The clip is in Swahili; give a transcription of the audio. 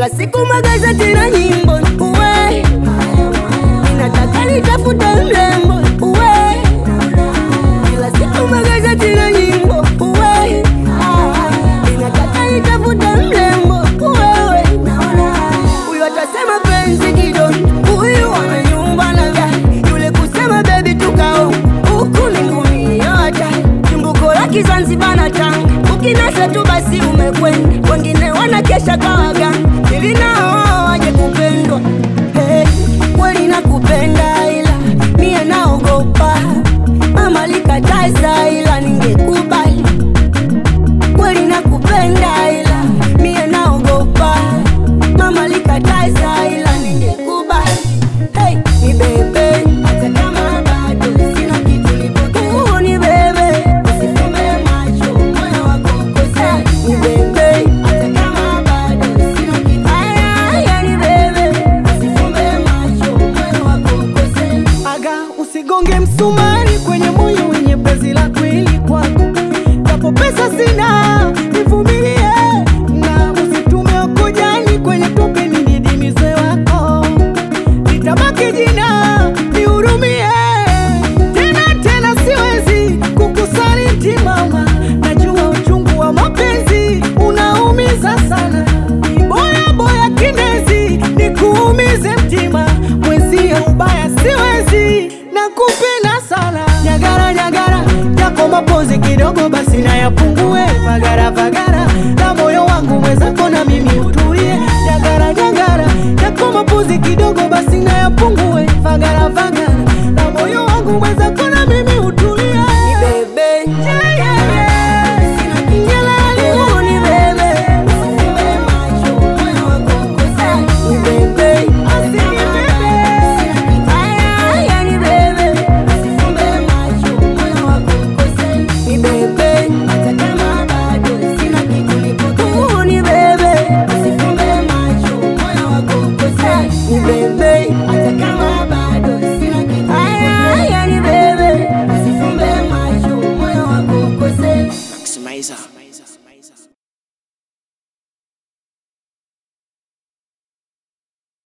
kila siku magazeti na nyimbo. Uwe ninataka nitafute mrembo. Uwe kila siku magazeti na nyimbo. Uwe ninataka nitafute mrembo. Uwe huyu atasema penzi kidogo, huyu amenyumba na gari, yule kusema baby tukao huku ni ngumi yote. Chumbuko la Kizanzibar na Tanga, ukinasa tu basi umekwenda. Wengine wanakesha kwa waganga ili nao waje kupendwa. Hey, kweli nakupenda ila mie naogopa, mama likataza ila ningekubali. Kweli nakupenda ila mie naogopa, mama likataza ila ningekubali. Hey, ni bebe hata kama bado sina kitu lipo. Ni bebe usifumbe macho moyo wako ukose. Ni bebe hata kama bado sina kitu. Aya ni bebe usifumbe macho moyo wako ukose. Aga usigonge msumari kwenye moyo wenye penzi la kweli kwako. Japo pesa sina nivumilie, na usitume ukojani kwenye tope nididimizwe wako. Nitabaki jina nihurumie, tena siwezi kukusaliti mama. Najua uchungu wa mapenzi unaumiza sana. Boya kindezi nikuumize mtima, mwenzie ubaya siwezi, nakupenda sana. Nyagara yako mapozi